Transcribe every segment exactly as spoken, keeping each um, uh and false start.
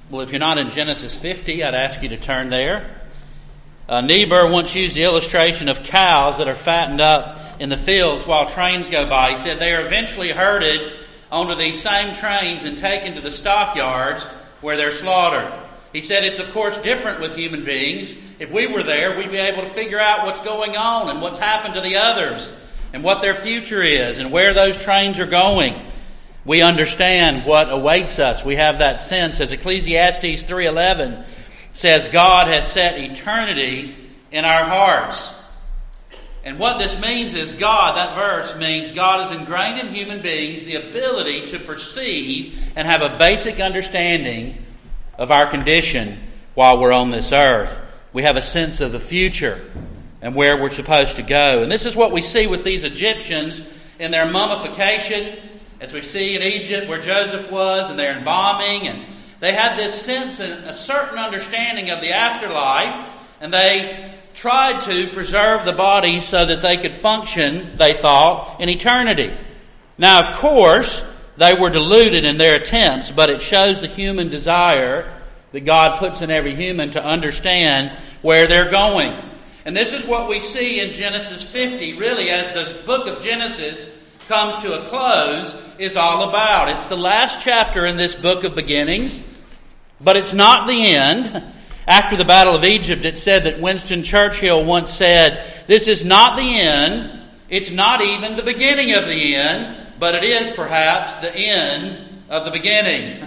Well, if you're not in Genesis fifty, I'd ask you to turn there. Uh, Niebuhr once used the illustration of cows that are fattened up in the fields while trains go by. He said they are eventually herded onto these same trains and taken to the stockyards where they're slaughtered. He said it's of course different with human beings. If we were there, we'd be able to figure out what's going on and what's happened to the others and what their future is and where those trains are going. We understand what awaits us. We have that sense. As Ecclesiastes three eleven says, God has set eternity in our hearts. And what this means is God, that verse means God has ingrained in human beings the ability to perceive and have a basic understanding of our condition while we're on this earth. We have a sense of the future and where we're supposed to go. And this is what we see with these Egyptians in their mummification, as we see in Egypt where Joseph was, and their embalming, and they had this sense and a certain understanding of the afterlife, and they tried to preserve the body so that they could function, they thought, in eternity. Now, of course, they were deluded in their attempts, but it shows the human desire that God puts in every human to understand where they're going. And this is what we see in Genesis fifty, really, as the book of Genesis comes to a close, is all about. It's the last chapter in this book of beginnings, but it's not the end. After the Battle of Egypt, it said that Winston Churchill once said, "This is not the end, it's not even the beginning of the end, but it is perhaps the end of the beginning."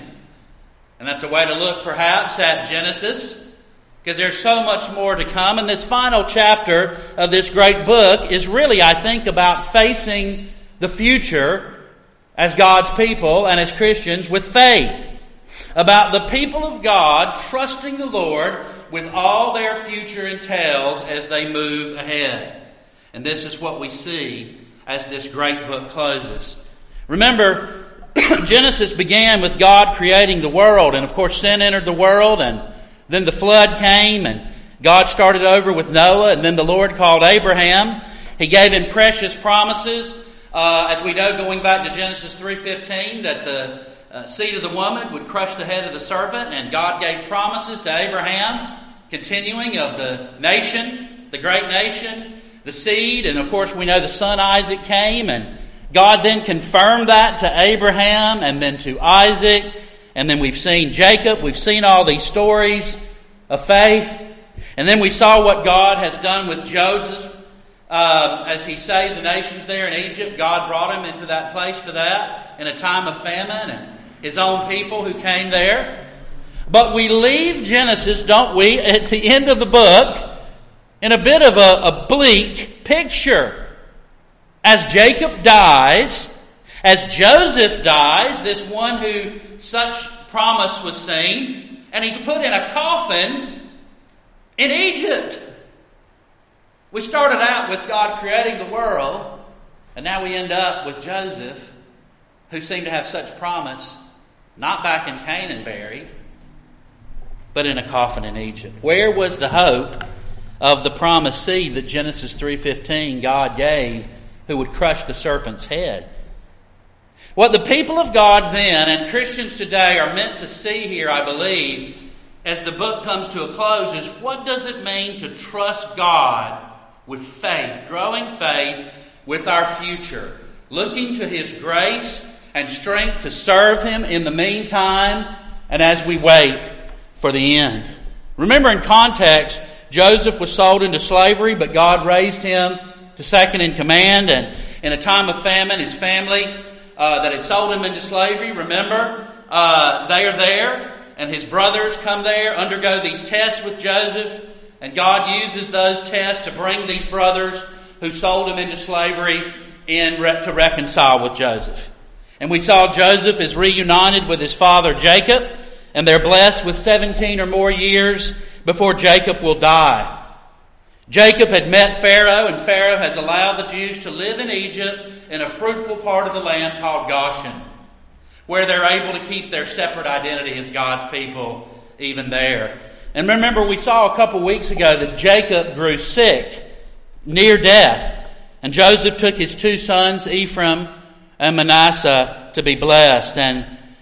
And that's a way to look perhaps at Genesis, because there's so much more to come. And this final chapter of this great book is really, I think, about facing the future as God's people and as Christians with faith. About the people of God trusting the Lord with all their future entails as they move ahead. And this is what we see as this great book closes. Remember, Genesis began with God creating the world, and of course sin entered the world, and then the flood came, and God started over with Noah, and then the Lord called Abraham. He gave him precious promises. Uh, as we know, going back to Genesis three fifteen, that the uh, seed of the woman would crush the head of the serpent, and God gave promises to Abraham, continuing of the nation, the great nation, the seed, and of course we know the son Isaac came, and God then confirmed that to Abraham and then to Isaac, and then we've seen Jacob, we've seen all these stories of faith, and then we saw what God has done with Joseph. Uh, as he saved the nations there in Egypt, God brought him into that place for that in a time of famine, and his own people who came there. But we leave Genesis, don't we, at the end of the book in a bit of a, a bleak picture. As Jacob dies, as Joseph dies, this one who such promise was seen, and he's put in a coffin in Egypt. We started out with God creating the world, and now we end up with Joseph, who seemed to have such promise, not back in Canaan buried, but in a coffin in Egypt. Where was the hope of the promised seed that Genesis three fifteen God gave, who would crush the serpent's head? What the people of God then, and Christians today, are meant to see here, I believe, as the book comes to a close, is what does it mean to trust God with faith, growing faith with our future, looking to His grace and strength to serve Him in the meantime and as we wait for the end. Remember, in context, Joseph was sold into slavery, but God raised him to second in command, and in a time of famine, his family uh, that had sold him into slavery, remember, uh, they are there, and his brothers come there, undergo these tests with Joseph, and God uses those tests to bring these brothers who sold him into slavery in re- to reconcile with Joseph. And we saw Joseph is reunited with his father Jacob, and they're blessed with seventeen or more years before Jacob will die. Jacob had met Pharaoh, and Pharaoh has allowed the Jews to live in Egypt in a fruitful part of the land called Goshen, where they're able to keep their separate identity as God's people even there. And remember, we saw a couple weeks ago that Jacob grew sick, near death, and Joseph took his two sons, Ephraim and Manasseh, to be blessed. And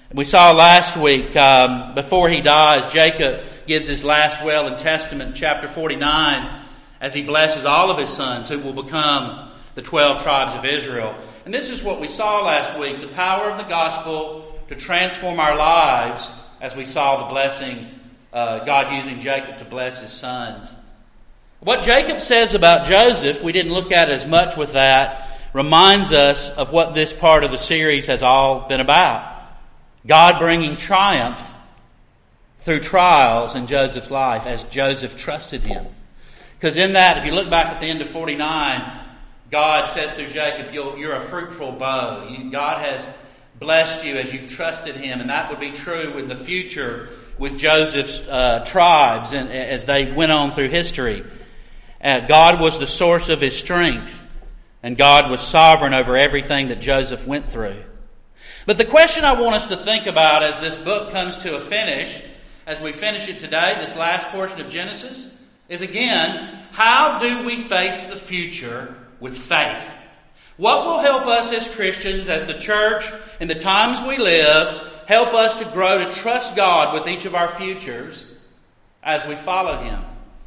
We saw last week, um, before he dies, Jacob gives his last will and testament in chapter forty-nine as he blesses all of his sons who will become the twelve tribes of Israel. And this is what we saw last week, the power of the gospel to transform our lives as we saw the blessing, uh, God using Jacob to bless his sons. What Jacob says about Joseph, we didn't look at as much with that, reminds us of what this part of the series has all been about. God bringing triumph through trials in Joseph's life as Joseph trusted him. Because in that, if you look back at the end of forty-nine, God says through Jacob, You're, you're a fruitful bow. You, God has blessed you as you've trusted him. And that would be true in the future with Joseph's uh, tribes and as they went on through history. Uh, God was the source of his strength. And God was sovereign over everything that Joseph went through. But the question I want us to think about as this book comes to a finish, as we finish it today, this last portion of Genesis, is again, how do we face the future with faith? What will help us as Christians, as the church, in the times we live, help us to grow to trust God with each of our futures as we follow him?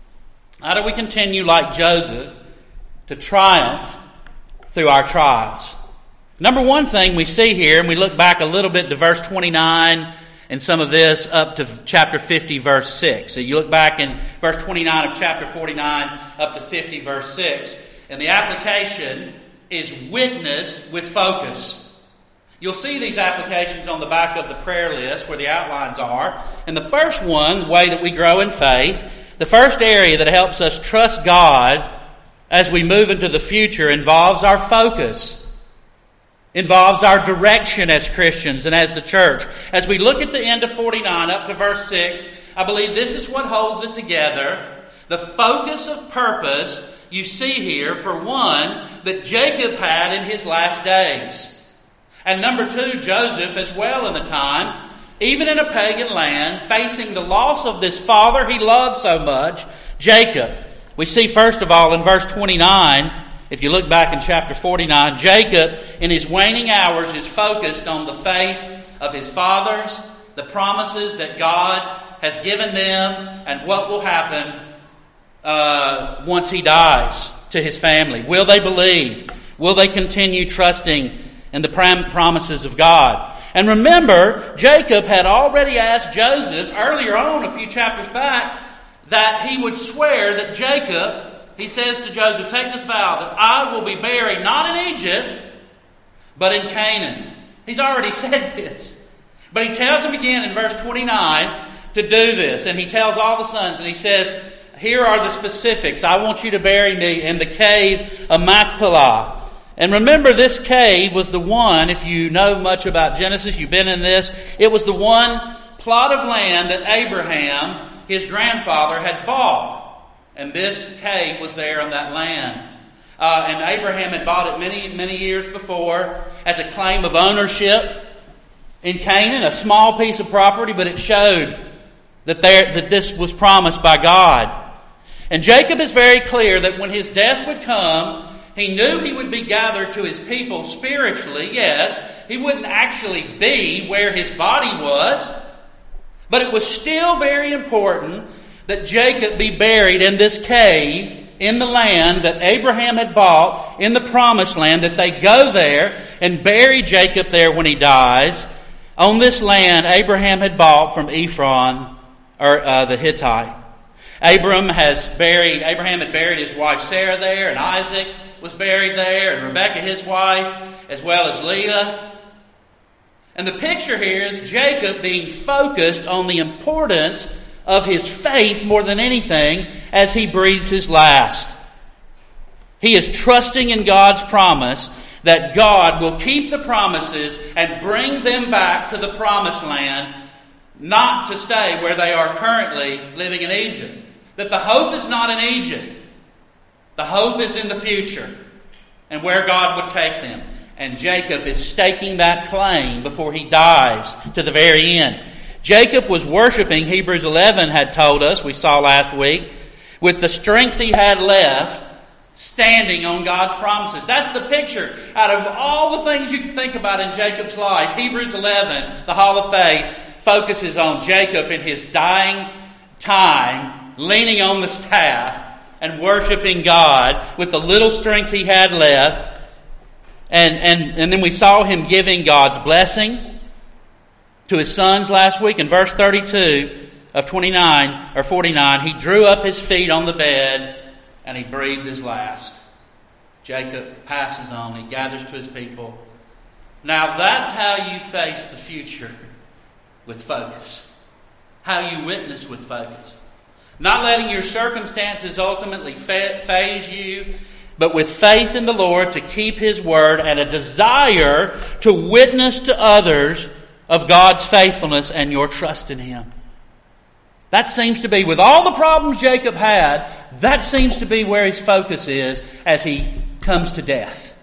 How do we continue like Joseph to triumph through our trials? Number one thing we see here, and we look back a little bit to verse twenty-nine and some of this up to chapter fifty, verse six. So you look back in verse twenty-nine of chapter forty-nine up to fifty, verse six. And the application is witness with focus. You'll see these applications on the back of the prayer list where the outlines are. And the first one, the way that we grow in faith, the first area that helps us trust God as we move into the future involves our focus. Involves our direction as Christians and as the church. As we look at the end of forty-nine up to verse six, I believe this is what holds it together. The focus of purpose you see here, for one, that Jacob had in his last days. And number two, Joseph as well in the time, even in a pagan land, facing the loss of this father he loved so much, Jacob. We see first of all in verse twenty-nine, if you look back in chapter forty-nine, Jacob in his waning hours is focused on the faith of his fathers, the promises that God has given them, and what will happen uh, once he dies to his family. Will they believe? Will they continue trusting in the prom- promises of God? And remember, Jacob had already asked Joseph earlier on, a few chapters back, that he would swear that Jacob, he says to Joseph, take this vow that I will be buried not in Egypt, but in Canaan. He's already said this. But he tells him again in verse twenty-nine to do this. And he tells all the sons, and he says, here are the specifics. I want you to bury me in the cave of Machpelah. And remember, this cave was the one, if you know much about Genesis, you've been in this, it was the one plot of land that Abraham, his grandfather, had bought. And this cave was there on that land. Uh, and Abraham had bought it many, many years before as a claim of ownership in Canaan, a small piece of property, but it showed that there, that this was promised by God. And Jacob is very clear that when his death would come, he knew he would be gathered to his people spiritually, yes. He wouldn't actually be where his body was. But it was still very important that Jacob be buried in this cave in the land that Abraham had bought in the promised land, that they go there and bury Jacob there when he dies on this land Abraham had bought from Ephron, or uh, the Hittite. Abram has buried, Abraham had buried his wife Sarah there, and Isaac was buried there, and Rebekah his wife, as well as Leah. And the picture here is Jacob being focused on the importance of his faith more than anything as he breathes his last. He is trusting in God's promise that God will keep the promises and bring them back to the promised land, not to stay where they are currently living in Egypt. That the hope is not in Egypt. The hope is in the future and where God would take them. And Jacob is staking that claim before he dies to the very end. Jacob was worshiping, Hebrews eleven had told us, we saw last week, with the strength he had left, standing on God's promises. That's the picture. Out of all the things you can think about in Jacob's life, Hebrews eleven, the Hall of Faith, focuses on Jacob in his dying time, leaning on the staff and worshiping God with the little strength he had left. And, and, and then we saw him giving God's blessing to his sons last week. In verse thirty-two of twenty-nine or forty-nine, he drew up his feet on the bed and he breathed his last. Jacob passes on. He gathers to his people. Now that's how you face the future, with focus. How you witness with focus. Not letting your circumstances ultimately phase you, but with faith in the Lord to keep His word and a desire to witness to others of God's faithfulness and your trust in Him. That seems to be, with all the problems Jacob had, that seems to be where his focus is as he comes to death.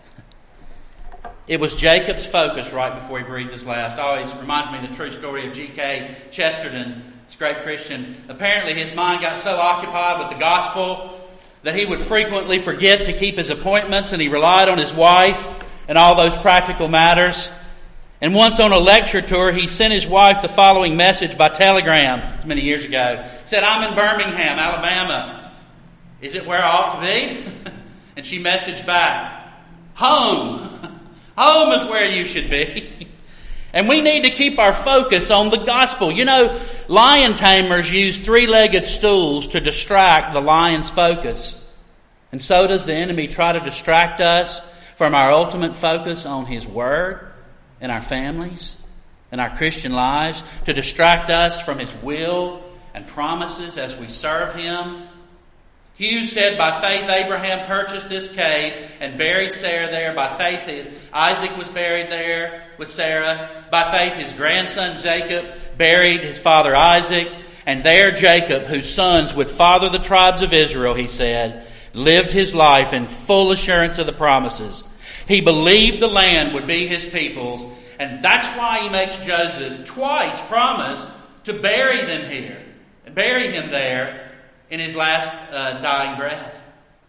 It was Jacob's focus right before he breathed his last. Always reminds me of the true story of G K Chesterton, this great Christian. Apparently his mind got so occupied with the gospel that he would frequently forget to keep his appointments, and he relied on his wife and all those practical matters. And once on a lecture tour, he sent his wife the following message by telegram. It's many years ago. He said, "I'm in Birmingham, Alabama. Is it where I ought to be?" And she messaged back, "Home. Home is where you should be." And we need to keep our focus on the gospel. You know, lion tamers use three-legged stools to distract the lion's focus. And so does the enemy try to distract us from our ultimate focus on His word in our families, in our Christian lives, to distract us from His will and promises as we serve Him. Hughes said, by faith Abraham purchased this cave and buried Sarah there. By faith Isaac was buried there with Sarah. By faith his grandson Jacob buried his father Isaac. And there Jacob, whose sons would father the tribes of Israel, he said, lived his life in full assurance of the promises. He believed the land would be his people's, and that's why he makes Joseph twice promise to bury them here, bury him there in his last uh, dying breath.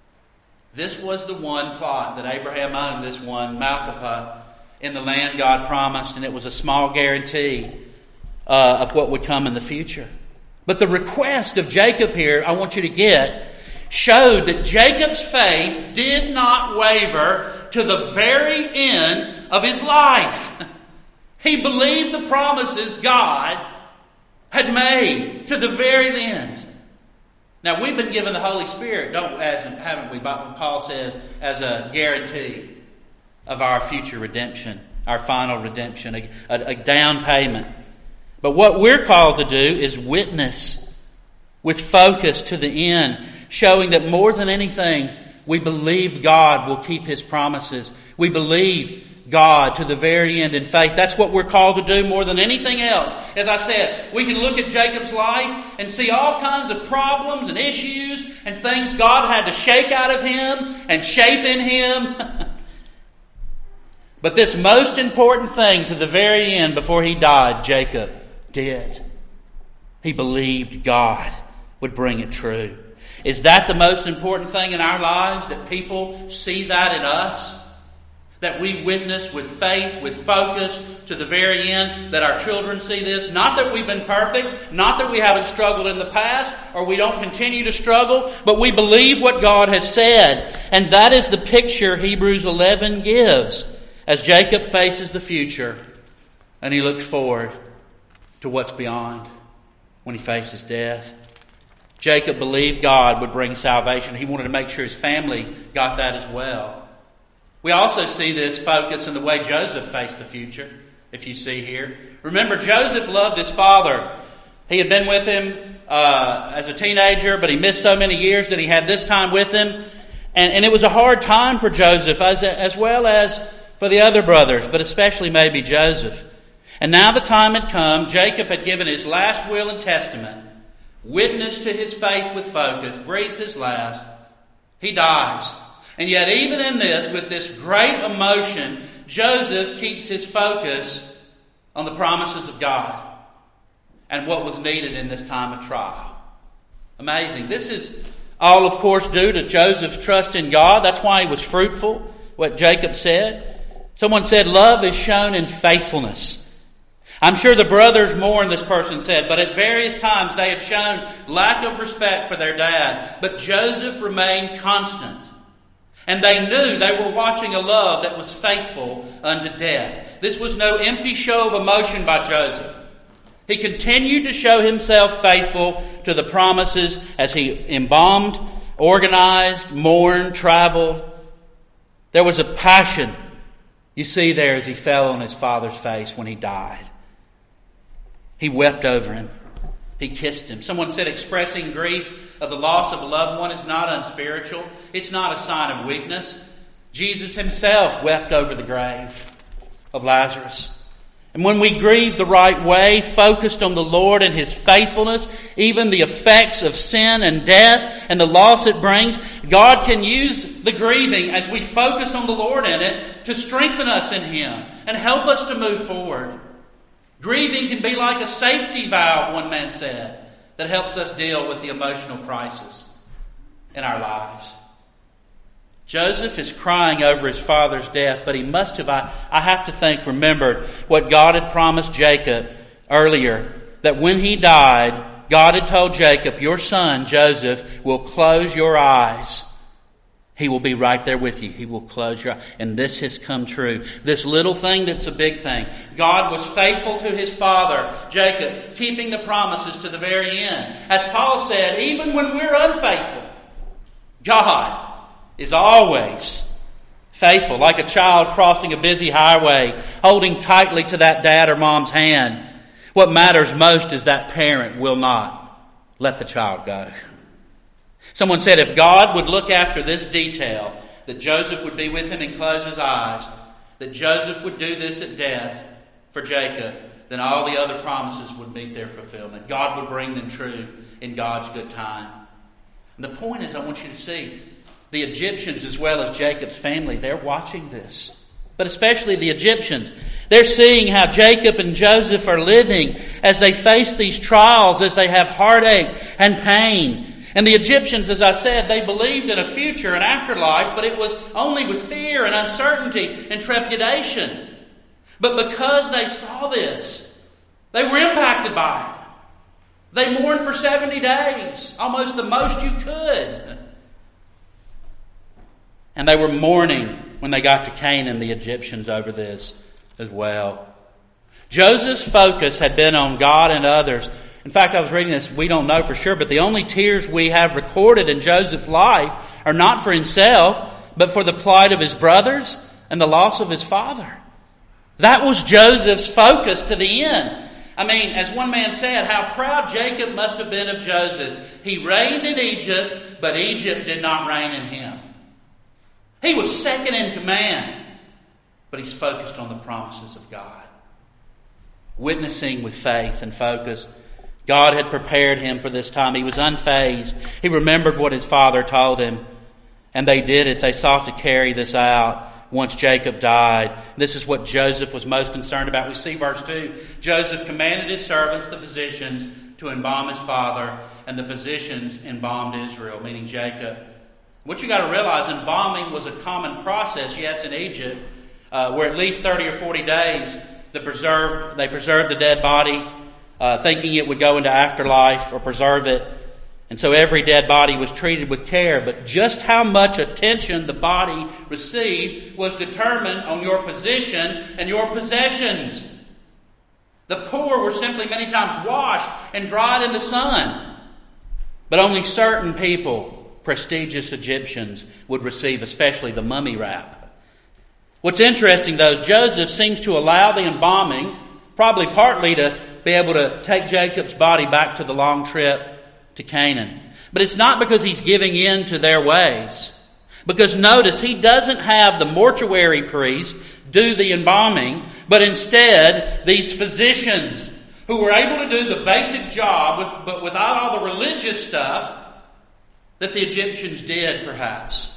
This was the one plot that Abraham owned, this one, Malchapah, in the land God promised, and it was a small guarantee uh, of what would come in the future. But the request of Jacob here, I want you to get, showed that Jacob's faith did not waver to the very end of his life. He believed the promises God had made to the very end. Now, we've been given the Holy Spirit, don't as haven't we? Paul says, as a guarantee of our future redemption, our final redemption, a, a, a down payment. But what we're called to do is witness with focus to the end, showing that more than anything, we believe God will keep His promises. We believe God to the very end in faith. That's what we're called to do more than anything else. As I said, we can look at Jacob's life and see all kinds of problems and issues and things God had to shake out of him and shape in him. But this most important thing to the very end before he died, Jacob did. He believed God would bring it true. Is that the most important thing in our lives? That people see that in us? That we witness with faith, with focus to the very end? That our children see this? Not that we've been perfect, not that we haven't struggled in the past, or we don't continue to struggle, but we believe what God has said. And that is the picture Hebrews eleven gives as Jacob faces the future and he looks forward to what's beyond when he faces death. Jacob believed God would bring salvation. He wanted to make sure his family got that as well. We also see this focus in the way Joseph faced the future, if you see here. Remember, Joseph loved his father. He had been with him uh, as a teenager, but he missed so many years that he had this time with him. And, and it was a hard time for Joseph, as, as well as for the other brothers, but especially maybe Joseph. And now the time had come. Jacob had given his last will and testament, witnessed to his faith with focus, breathed his last. He dies. And yet even in this, with this great emotion, Joseph keeps his focus on the promises of God and what was needed in this time of trial. Amazing. This is All, of course, due to Joseph's trust in God. That's why he was fruitful, what Jacob said. Someone said, love is shown in faithfulness. I'm sure the brothers mourned, this person said, but at various times they had shown lack of respect for their dad. But Joseph remained constant. And they knew they were watching a love that was faithful unto death. This was no empty show of emotion by Joseph. He continued to show himself faithful to the promises as he embalmed, organized, mourned, traveled. There was a passion you see there as he fell on his father's face when he died. He wept over him. He kissed him. Someone said expressing grief of the loss of a loved one is not unspiritual. It's not a sign of weakness. Jesus himself wept over the grave of Lazarus. And when we grieve the right way, focused on the Lord and His faithfulness, even the effects of sin and death and the loss it brings, God can use the grieving as we focus on the Lord in it to strengthen us in Him and help us to move forward. Grieving can be like a safety valve, one man said, that helps us deal with the emotional crisis in our lives. Joseph is crying over his father's death, but he must have, I, I have to think, remembered what God had promised Jacob earlier, that when he died, God had told Jacob, your son, Joseph, will close your eyes. He will be right there with you. He will close your eyes. And this has come true. This little thing that's a big thing. God was faithful to his father, Jacob, keeping the promises to the very end. As Paul said, even when we're unfaithful, God is always faithful. Like a child crossing a busy highway, holding tightly to that dad or mom's hand. What matters most is that parent will not let the child go. Someone said if God would look after this detail, that Joseph would be with him and close his eyes, that Joseph would do this at death for Jacob, then all the other promises would meet their fulfillment. God would bring them true in God's good time. And the point is, I want you to see, the Egyptians as well as Jacob's family, they're watching this. But especially the Egyptians. They're seeing how Jacob and Joseph are living as they face these trials, as they have heartache and pain. And the Egyptians, as I said, they believed in a future, an afterlife, but it was only with fear and uncertainty and trepidation. But because they saw this, they were impacted by it. They mourned for seventy days, almost the most you could. And they were mourning when they got to Canaan, the Egyptians, over this as well. Joseph's focus had been on God and others. In fact, I was reading this, we don't know for sure, but the only tears we have recorded in Joseph's life are not for himself, but for the plight of his brothers and the loss of his father. That was Joseph's focus to the end. I mean, as one man said, how proud Jacob must have been of Joseph. He reigned in Egypt, but Egypt did not reign in him. He was second in command, but he's focused on the promises of God. Witnessing with faith and focus. God had prepared him for this time. He was unfazed. He remembered what his father told him. And they did it. They sought to carry this out once Jacob died. This is what Joseph was most concerned about. We see verse two. Joseph commanded his servants, the physicians, to embalm his father. And the physicians embalmed Israel, meaning Jacob. What you got to realize, embalming was a common process, yes, in Egypt, uh, where at least thirty or forty days the preserved, they preserved the dead body, uh, thinking it would go into afterlife or preserve it. And so every dead body was treated with care. But just how much attention the body received was determined on your position and your possessions. The poor were simply many times washed and dried in the sun. But only certain people, prestigious Egyptians, would receive especially the mummy wrap. What's interesting, though, is Joseph seems to allow the embalming, probably partly to be able to take Jacob's body back to the long trip to Canaan. But it's not because he's giving in to their ways. Because notice, he doesn't have the mortuary priest do the embalming, but instead these physicians who were able to do the basic job, with, but without all the religious stuff that the Egyptians did, perhaps.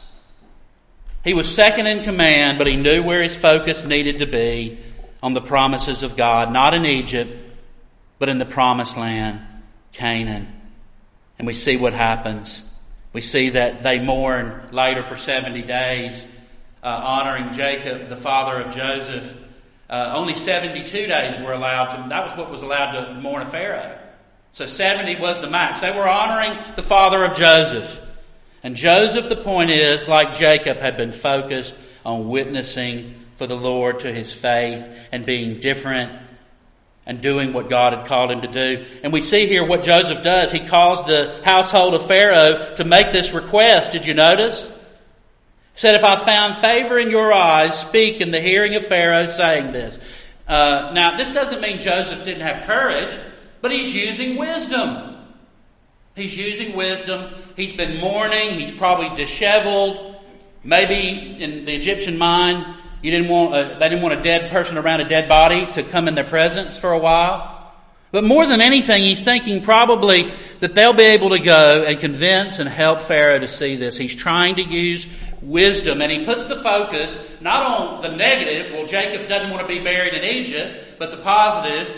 He was second in command, but he knew where his focus needed to be, on the promises of God, not in Egypt, but in the promised land, Canaan. And we see what happens. We see that they mourn later for seventy days, uh, honoring Jacob, the father of Joseph. Uh, only seventy-two days were allowed to, that was what was allowed to mourn a Pharaoh. So seventy was the max. They were honoring the father of Joseph. And Joseph, the point is, like Jacob, had been focused on witnessing for the Lord to his faith and being different and doing what God had called him to do. And we see here what Joseph does. He calls the household of Pharaoh to make this request. Did you notice? He said, if I found favor in your eyes, speak in the hearing of Pharaoh, saying this. Uh, now, this doesn't mean Joseph didn't have courage, but he's using wisdom. He's using wisdom. He's been mourning. He's probably disheveled. Maybe in the Egyptian mind, you didn't want a, they didn't want a dead person around a dead body to come in their presence for a while. But more than anything, he's thinking probably that they'll be able to go and convince and help Pharaoh to see this. He's trying to use wisdom, and he puts the focus not on the negative, well, Jacob doesn't want to be buried in Egypt, but the positive,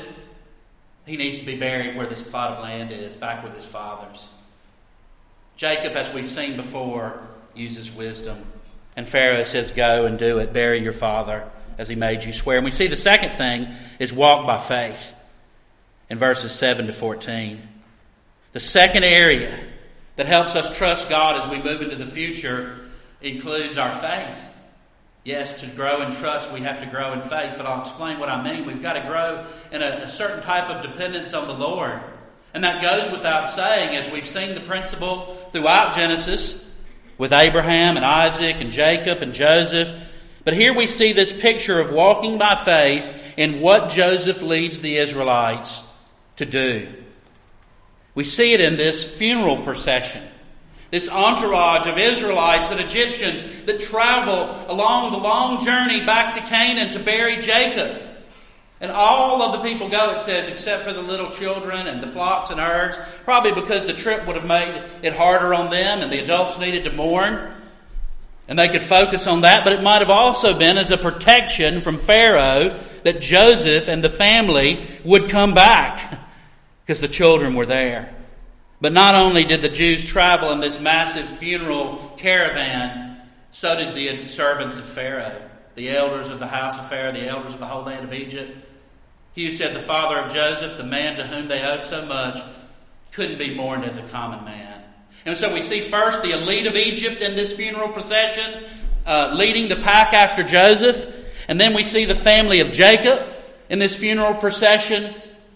he needs to be buried where this plot of land is, back with his fathers. Jacob, as we've seen before, uses wisdom. And Pharaoh says, go and do it. Bury your father as he made you swear. And we see the second thing is walk by faith in verses seven to fourteen. The second area that helps us trust God as we move into the future includes our faith. Yes, to grow in trust, we have to grow in faith, but I'll explain what I mean. We've got to grow in a, a certain type of dependence on the Lord. And that goes without saying, as we've seen the principle throughout Genesis, with Abraham and Isaac and Jacob and Joseph. But here we see this picture of walking by faith in what Joseph leads the Israelites to do. We see it in this funeral procession. This entourage of Israelites and Egyptians that travel along the long journey back to Canaan to bury Jacob. And all of the people go, it says, except for the little children and the flocks and herds, probably because the trip would have made it harder on them and the adults needed to mourn. And they could focus on that, but it might have also been as a protection from Pharaoh that Joseph and the family would come back because the children were there. But not only did the Jews travel in this massive funeral caravan, so did the servants of Pharaoh, the elders of the house of Pharaoh, the elders of the whole land of Egypt. He who said the father of Joseph, the man to whom they owed so much, couldn't be mourned as a common man. And so we see first the elite of Egypt in this funeral procession, uh, leading the pack after Joseph. And then we see the family of Jacob in this funeral procession,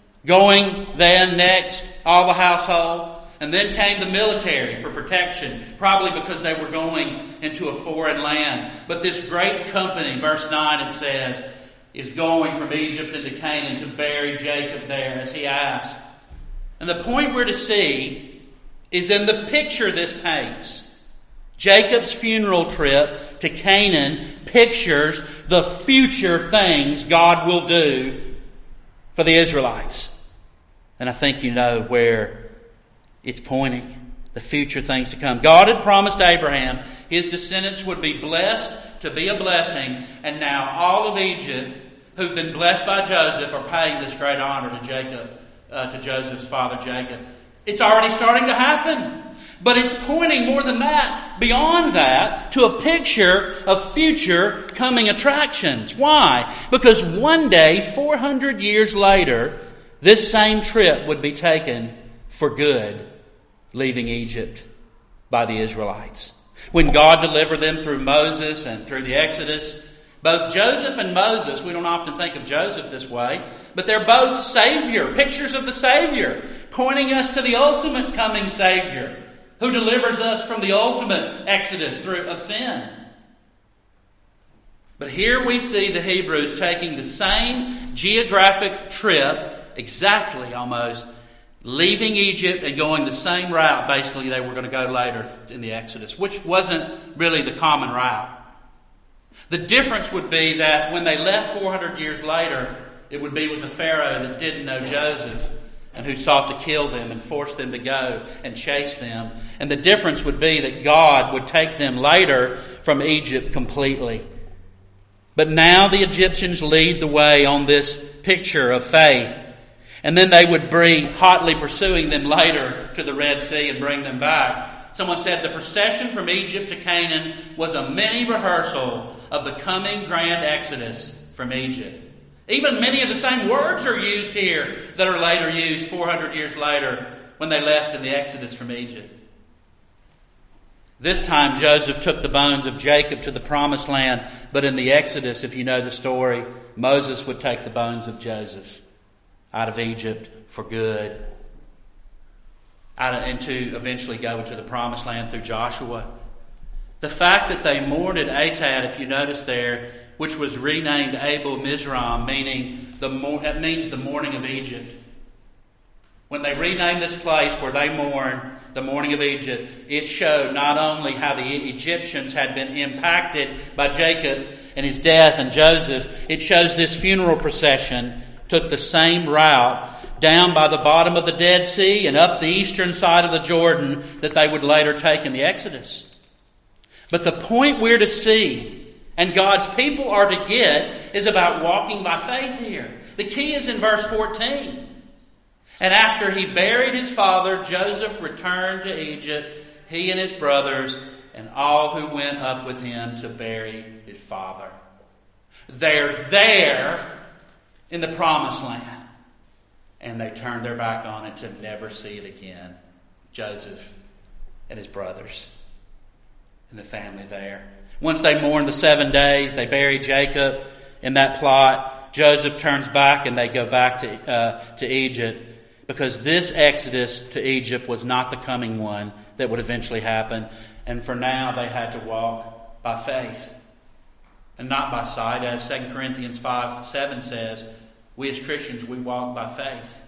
going then next, all the household. And then came the military for protection, probably because they were going into a foreign land. But this great company, verse nine it says, is going from Egypt into Canaan to bury Jacob there as he asked. And the point we're to see is in the picture this paints. Jacob's funeral trip to Canaan pictures the future things God will do for the Israelites. And I think you know where it's pointing, the future things to come. God had promised Abraham his descendants would be blessed to be a blessing. And now all of Egypt, who've been blessed by Joseph, are paying this great honor to Jacob, uh, to Joseph's father Jacob. It's already starting to happen. But it's pointing more than that, beyond that, to a picture of future coming attractions. Why? Because one day, four hundred years later, this same trip would be taken for good, leaving Egypt by the Israelites. When God delivered them through Moses and through the Exodus, both Joseph and Moses, we don't often think of Joseph this way, but they're both Savior, pictures of the Savior, pointing us to the ultimate coming Savior, who delivers us from the ultimate exodus through of sin. But here we see the Hebrews taking the same geographic trip, exactly almost, leaving Egypt and going the same route, basically, they were going to go later in the Exodus, which wasn't really the common route. The difference would be that when they left four hundred years later, it would be with a Pharaoh that didn't know Joseph and who sought to kill them and force them to go and chase them. And the difference would be that God would take them later from Egypt completely. But now the Egyptians lead the way on this picture of faith. And then they would be hotly pursuing them later to the Red Sea and bring them back. Someone said the procession from Egypt to Canaan was a mini rehearsal of the coming grand exodus from Egypt. Even many of the same words are used here that are later used four hundred years later when they left in the exodus from Egypt. This time Joseph took the bones of Jacob to the promised land, but in the exodus, if you know the story, Moses would take the bones of Joseph out of Egypt for good, out of, and to eventually go into the promised land through Joshua. The fact that they mourned at Atad, if you notice there, which was renamed Abel Mizraim, meaning the that means the mourning of Egypt. When they renamed this place where they mourn the mourning of Egypt, it showed not only how the Egyptians had been impacted by Jacob and his death and Joseph, it shows this funeral procession took the same route down by the bottom of the Dead Sea and up the eastern side of the Jordan that they would later take in the Exodus. But the point we're to see, and God's people are to get, is about walking by faith here. The key is in verse fourteen. And after he buried his father, Joseph returned to Egypt, he and his brothers, and all who went up with him to bury his father. They're there in the promised land. And they turned their back on it to never see it again. Joseph and his brothers and the family there. Once they mourned the seven days, they buried Jacob in that plot. Joseph turns back and they go back to uh, to Egypt, because this exodus to Egypt was not the coming one that would eventually happen. And for now, they had to walk by faith and not by sight. As Second Corinthians five seven says, we as Christians, we walk by faith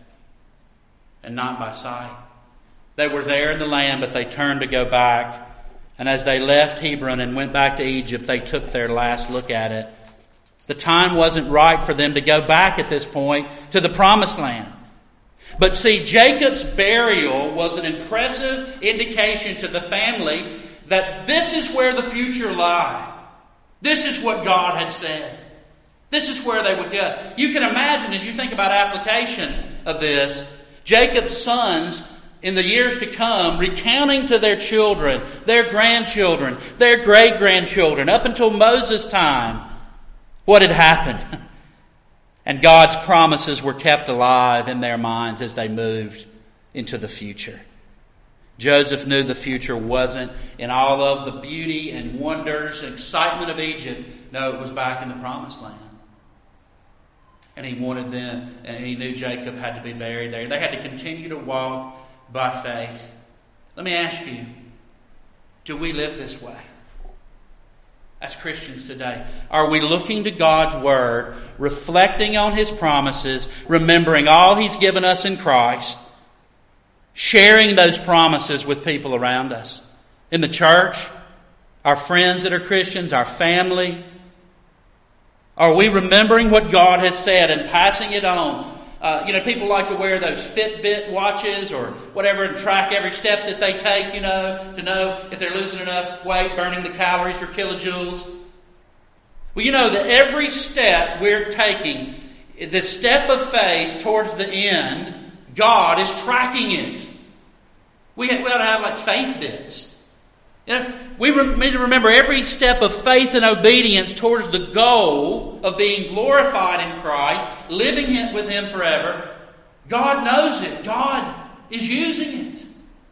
and not by sight. They were there in the land, but they turned to go back. And as they left Hebron and went back to Egypt, they took their last look at it. The time wasn't right for them to go back at this point to the promised land. But see, Jacob's burial was an impressive indication to the family that this is where the future lied. This is what God had said. This is where they would go. You can imagine, as you think about application of this, Jacob's sons in the years to come, recounting to their children, their grandchildren, their great-grandchildren, up until Moses' time, what had happened. And God's promises were kept alive in their minds as they moved into the future. Joseph knew the future wasn't in all of the beauty and wonders and excitement of Egypt. No, it was back in the promised land. And he wanted them, and he knew Jacob had to be buried there. They had to continue to walk by faith. Let me ask you, do we live this way as Christians today? Are we looking to God's Word, reflecting on His promises, remembering all He's given us in Christ, sharing those promises with people around us? In the church, our friends that are Christians, our family. Are we remembering what God has said and passing it on? Uh, you know, people like to wear those Fitbit watches or whatever and track every step that they take, you know, to know if they're losing enough weight, burning the calories or kilojoules. Well, you know that every step we're taking, the step of faith towards the end, God is tracking it. We, we ought to have like faith bits. You know, we re- need to remember every step of faith and obedience towards the goal of being glorified in Christ, living with Him forever. God knows it. God is using it.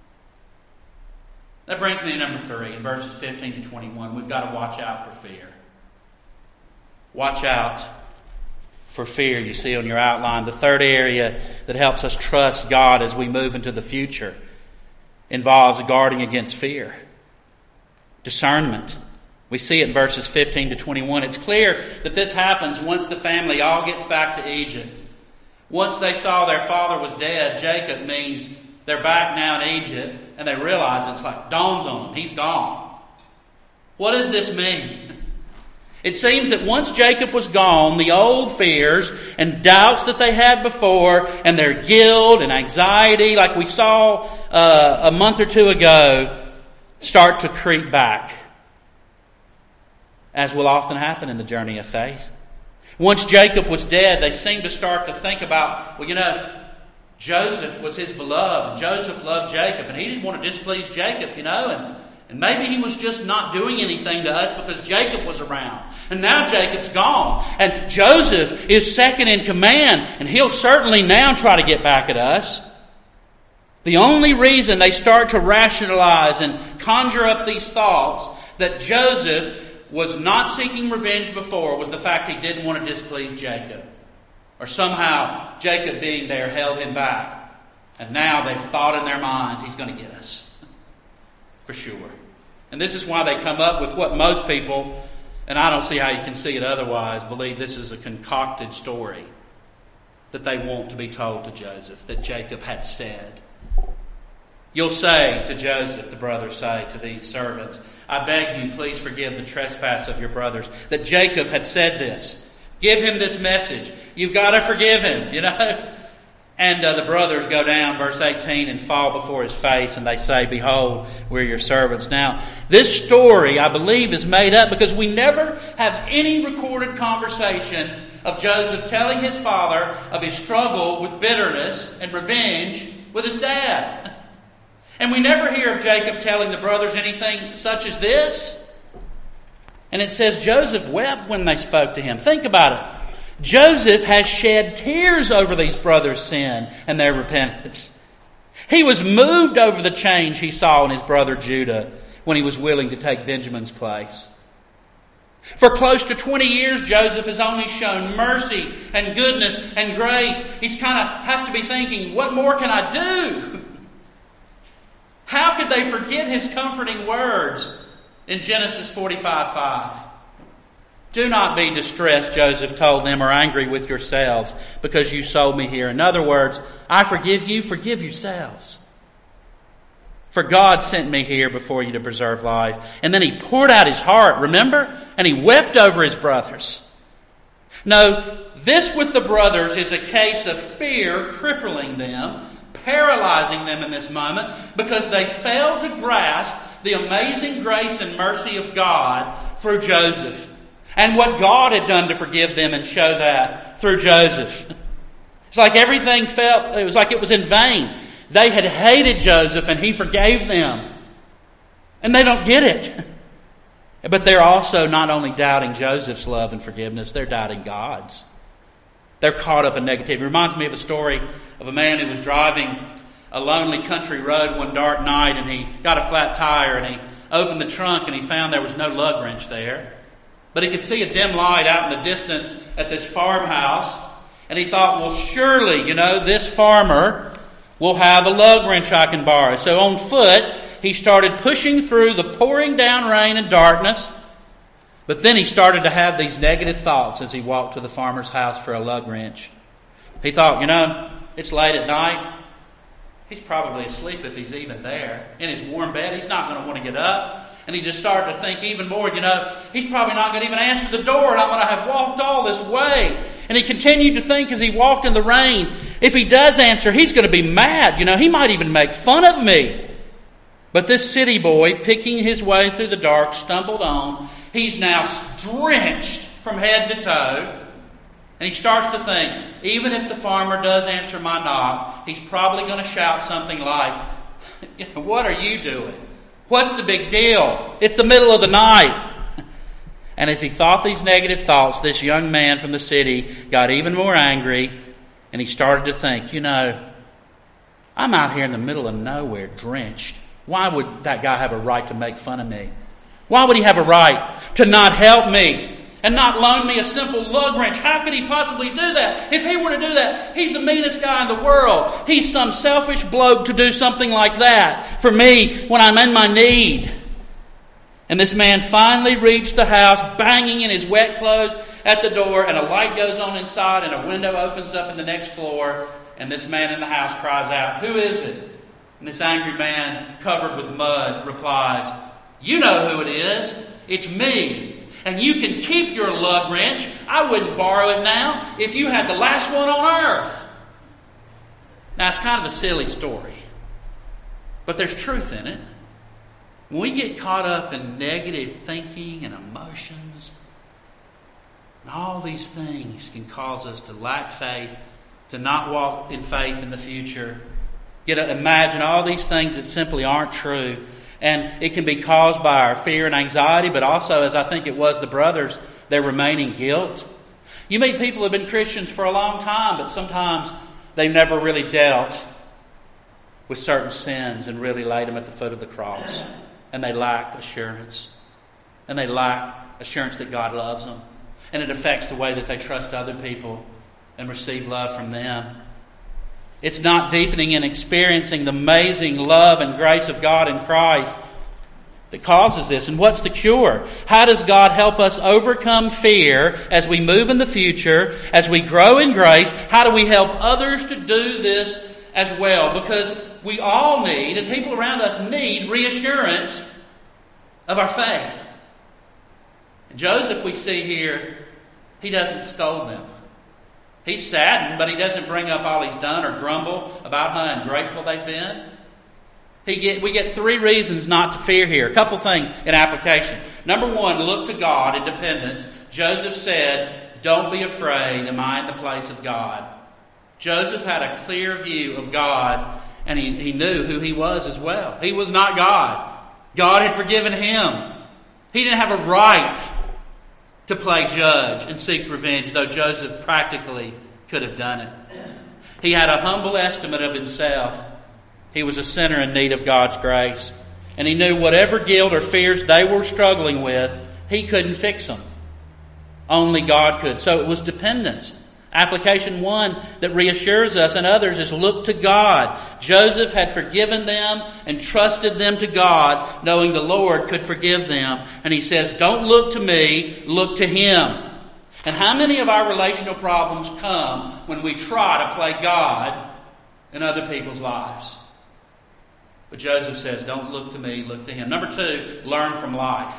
That brings me to number three, in verses fifteen to twenty-one. We've got to watch out for fear. Watch out for fear, you see on your outline. The third area that helps us trust God as we move into the future involves guarding against fear. Discernment. We see it in verses fifteen to twenty-one. It's clear that this happens once the family all gets back to Egypt. Once they saw their father was dead, Jacob means they're back now in Egypt, and they realize it's like dawns on them. He's gone. What does this mean? It seems that once Jacob was gone, the old fears and doubts that they had before, and their guilt and anxiety, like we saw uh, a month or two ago, start to creep back, as will often happen in the journey of faith. Once Jacob was dead, they seemed to start to think about, well, you know, Joseph was his beloved, and Joseph loved Jacob, and he didn't want to displease Jacob, you know, and, and maybe he was just not doing anything to us because Jacob was around. And now Jacob's gone, and Joseph is second in command, and he'll certainly now try to get back at us. The only reason they start to rationalize and conjure up these thoughts that Joseph was not seeking revenge before was the fact he didn't want to displease Jacob. Or somehow Jacob being there held him back. And now they've thought in their minds he's going to get us. For sure. And this is why they come up with what most people, and I don't see how you can see it otherwise, believe this is a concocted story that they want to be told to Joseph, that Jacob had said. You'll say to Joseph, the brothers say to these servants, I beg you, please forgive the trespass of your brothers, that Jacob had said this. Give him this message. You've got to forgive him, you know. And uh, the brothers go down, verse eighteen, and fall before his face, and they say, behold, we're your servants. Now, this story, I believe, is made up because we never have any recorded conversation of Joseph telling his father of his struggle with bitterness and revenge with his dad. And we never hear of Jacob telling the brothers anything such as this. And it says Joseph wept when they spoke to him. Think about it. Joseph has shed tears over these brothers' sin and their repentance. He was moved over the change he saw in his brother Judah when he was willing to take Benjamin's place. For close to twenty years, Joseph has only shown mercy and goodness and grace. He's kind of has to be thinking, what more can I do? How could they forget his comforting words in Genesis forty-five five? Do not be distressed, Joseph told them, or angry with yourselves because you sold me here. In other words, I forgive you, forgive yourselves. For God sent me here before you to preserve life. And then he poured out his heart, remember? And he wept over his brothers. No, this with the brothers is a case of fear crippling them, paralyzing them in this moment because they failed to grasp the amazing grace and mercy of God through Joseph. And what God had done to forgive them and show that through Joseph. It's like everything felt, it was like it was in vain. They had hated Joseph and he forgave them. And they don't get it. But they're also not only doubting Joseph's love and forgiveness, they're doubting God's. They're caught up in negativity. It reminds me of a story of a man who was driving a lonely country road one dark night, and he got a flat tire, and he opened the trunk and he found there was no lug wrench there. But he could see a dim light out in the distance at this farmhouse. And he thought, well, surely, you know, this farmer will have a lug wrench I can borrow. So on foot, he started pushing through the pouring down rain and darkness. But then he started to have these negative thoughts as he walked to the farmer's house for a lug wrench. He thought, you know, it's late at night. He's probably asleep if he's even there. In his warm bed, he's not going to want to get up. And he just started to think even more, you know, he's probably not going to even answer the door, and I'm going to have walked all this way. And he continued to think as he walked in the rain, if he does answer, he's going to be mad. You know, he might even make fun of me. But this city boy, picking his way through the dark, stumbled on. He's now drenched from head to toe. And he starts to think, even if the farmer does answer my knock, he's probably going to shout something like, you know, what are you doing? What's the big deal? It's the middle of the night. And as he thought these negative thoughts, this young man from the city got even more angry, and he started to think, you know, I'm out here in the middle of nowhere, drenched. Why would that guy have a right to make fun of me? Why would he have a right to not help me and not loan me a simple lug wrench? How could he possibly do that? If he were to do that, he's the meanest guy in the world. He's some selfish bloke to do something like that for me when I'm in my need. And this man finally reached the house, banging in his wet clothes at the door, and a light goes on inside, and a window opens up in the next floor, and this man in the house cries out, "Who is it?" And this angry man, covered with mud, replies, "You know who it is. It's me. And you can keep your lug wrench. I wouldn't borrow it now if you had the last one on earth." Now, it's kind of a silly story, but there's truth in it. When we get caught up in negative thinking and emotions, and all these things can cause us to lack faith, to not walk in faith in the future. Get to imagine all these things that simply aren't true. And it can be caused by our fear and anxiety, but also, as I think it was the brothers, their remaining guilt. You meet people who have been Christians for a long time, but sometimes they've never really dealt with certain sins and really laid them at the foot of the cross. And they lack assurance. And they lack assurance that God loves them. And it affects the way that they trust other people and receive love from them. It's not deepening and experiencing the amazing love and grace of God in Christ that causes this. And what's the cure? How does God help us overcome fear as we move in the future, as we grow in grace? How do we help others to do this as well? Because we all need, and people around us need, reassurance of our faith. And Joseph, we see here, he doesn't scold them. He's saddened, but he doesn't bring up all he's done or grumble about how ungrateful they've been. He get, we get three reasons not to fear here. A couple things in application. Number one, look to God in dependence. Joseph said, don't be afraid, am I in the place of God? Joseph had a clear view of God, and he, he knew who he was as well. He was not God. God had forgiven him. He didn't have a right to play judge and seek revenge, though Joseph practically could have done it. He had a humble estimate of himself. He was a sinner in need of God's grace. And he knew whatever guilt or fears they were struggling with, he couldn't fix them. Only God could. So it was dependence. Application one that reassures us and others is look to God. Joseph had forgiven them and trusted them to God, knowing the Lord could forgive them. And he says, don't look to me, look to Him. And how many of our relational problems come when we try to play God in other people's lives? But Joseph says, don't look to me, look to Him. Number two, learn from life.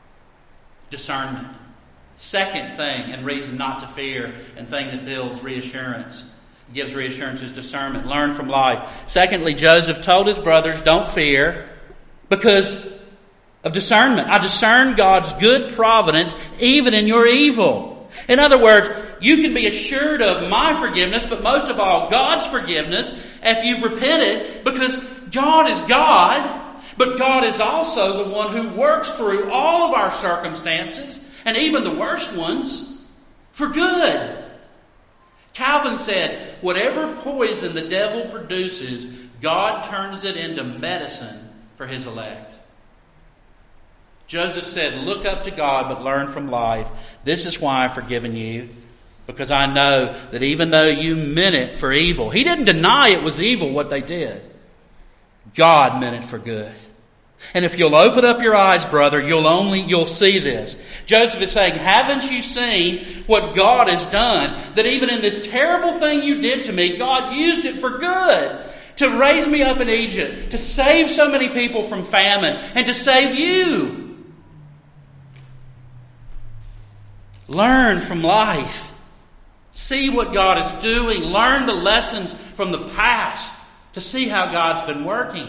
Discernment. Second thing and reason not to fear and thing that builds reassurance, gives reassurance, is discernment. Learn from life. Secondly, Joseph told his brothers, don't fear because of discernment. I discern God's good providence even in your evil. In other words, you can be assured of my forgiveness, but most of all, God's forgiveness if you've repented, because God is God, but God is also the one who works through all of our circumstances, and even the worst ones, for good. Calvin said, whatever poison the devil produces, God turns it into medicine for His elect. Joseph said, look up to God, but learn from life. This is why I've forgiven you, because I know that even though you meant it for evil, he didn't deny it was evil what they did. God meant it for good. And if you'll open up your eyes, brother, you'll only, you'll see this. Joseph is saying, haven't you seen what God has done? That even in this terrible thing you did to me, God used it for good. To raise me up in Egypt, to save so many people from famine, and to save you. Learn from life. See what God is doing. Learn the lessons from the past to see how God's been working.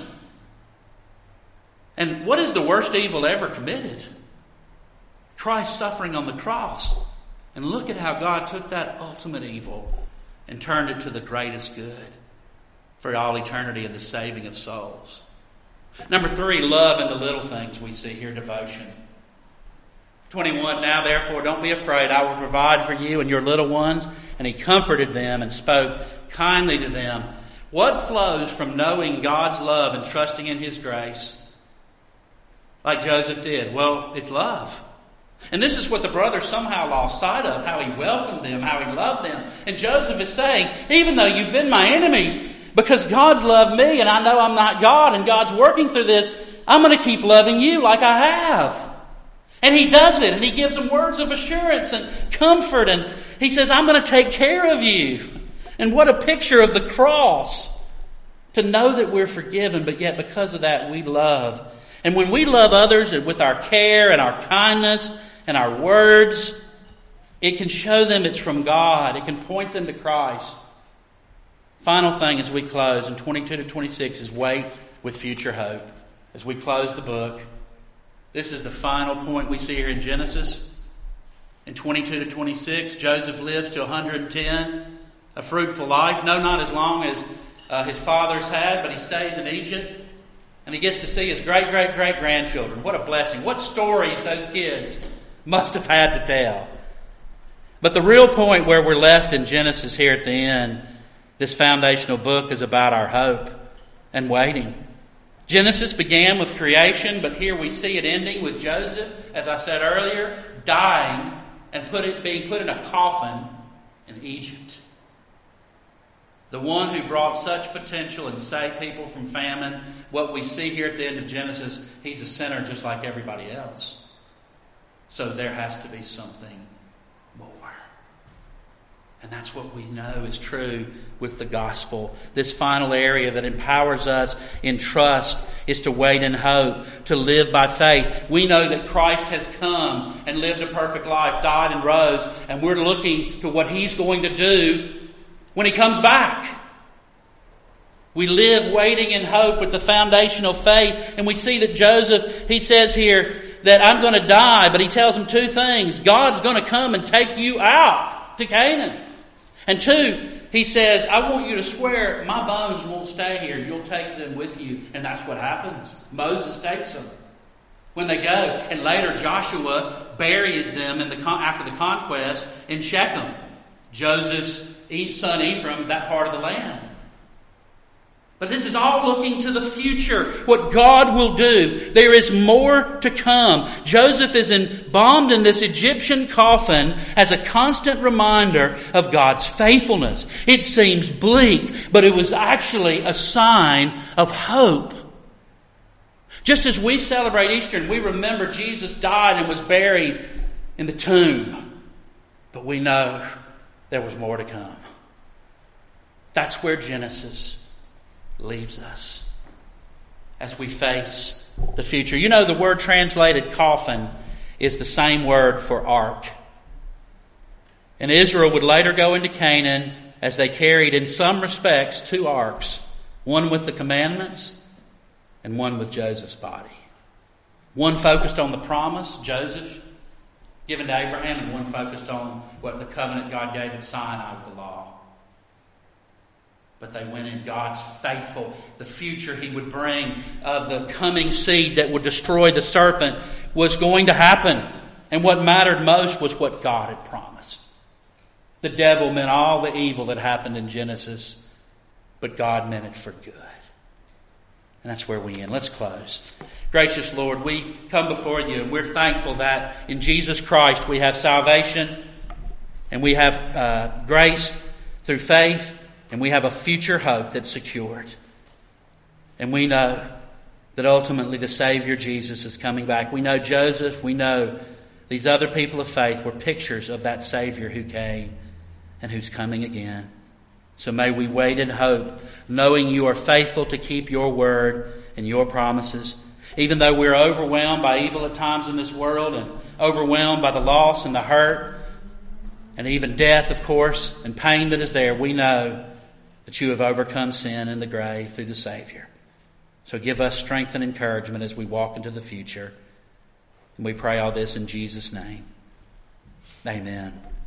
And what is the worst evil ever committed? Christ suffering on the cross. And look at how God took that ultimate evil and turned it to the greatest good for all eternity and the saving of souls. Number three, love in the little things we see here, devotion. twenty-one, now therefore don't be afraid, I will provide for you and your little ones. And he comforted them and spoke kindly to them. What flows from knowing God's love and trusting in His grace? Like Joseph did. Well, it's love. And this is what the brothers somehow lost sight of, how he welcomed them, how he loved them. And Joseph is saying, even though you've been my enemies, because God's loved me and I know I'm not God and God's working through this, I'm going to keep loving you like I have. And he does it, and he gives them words of assurance and comfort, and he says, I'm going to take care of you. And what a picture of the cross, to know that we're forgiven, but yet because of that we love. And when we love others with our care and our kindness and our words, it can show them it's from God. It can point them to Christ. Final thing as we close in twenty-two to twenty-six is wait with future hope. As we close the book, this is the final point we see here in Genesis. In twenty-two to twenty-six, Joseph lives to one hundred ten. a fruitful life. No, not as long as uh, his fathers had, but he stays in Egypt. And he gets to see his great-great-great-grandchildren. What a blessing. What stories those kids must have had to tell. But the real point where we're left in Genesis here at the end, this foundational book, is about our hope and waiting. Genesis began with creation, but here we see it ending with Joseph, as I said earlier, dying and put it, being put in a coffin in Egypt. The one who brought such potential and saved people from famine, what we see here at the end of Genesis, he's a sinner just like everybody else. So there has to be something more. And that's what we know is true with the gospel. This final area that empowers us in trust is to wait in hope, to live by faith. We know that Christ has come and lived a perfect life, died and rose, and we're looking to what he's going to do when he comes back. We live waiting in hope with the foundational faith. And we see that Joseph, he says here that I'm going to die, but he tells him two things. God's going to come and take you out to Canaan. And two, he says, I want you to swear my bones won't stay here. You'll take them with you. And that's what happens. Moses takes them when they go. And later Joshua buries them in the after the conquest in Shechem, Joseph's son Ephraim, that part of the land. But this is all looking to the future, what God will do. There is more to come. Joseph is embalmed in this Egyptian coffin as a constant reminder of God's faithfulness. It seems bleak, but it was actually a sign of hope. Just as we celebrate Easter and we remember Jesus died and was buried in the tomb, but we know there was more to come. That's where Genesis leaves us as we face the future. You know, the word translated coffin is the same word for ark. And Israel would later go into Canaan as they carried, in some respects, two arks. One with the commandments and one with Joseph's body. One focused on the promise, Joseph, given to Abraham, and one focused on what the covenant God gave at Sinai with the law. But they went in God's faithful, the future he would bring of the coming seed that would destroy the serpent was going to happen. And what mattered most was what God had promised. The devil meant all the evil that happened in Genesis, but God meant it for good. And that's where we end. Let's close. Gracious Lord, we come before you and we're thankful that in Jesus Christ we have salvation and we have uh, grace through faith. And we have a future hope that's secured. And we know that ultimately the Savior Jesus is coming back. We know Joseph, we know these other people of faith were pictures of that Savior who came and who's coming again. So may we wait in hope, knowing you are faithful to keep your word and your promises. Even though we're overwhelmed by evil at times in this world and overwhelmed by the loss and the hurt and even death, of course, and pain that is there, we know that you have overcome sin and the grave through the Savior. So give us strength and encouragement as we walk into the future. And we pray all this in Jesus' name. Amen.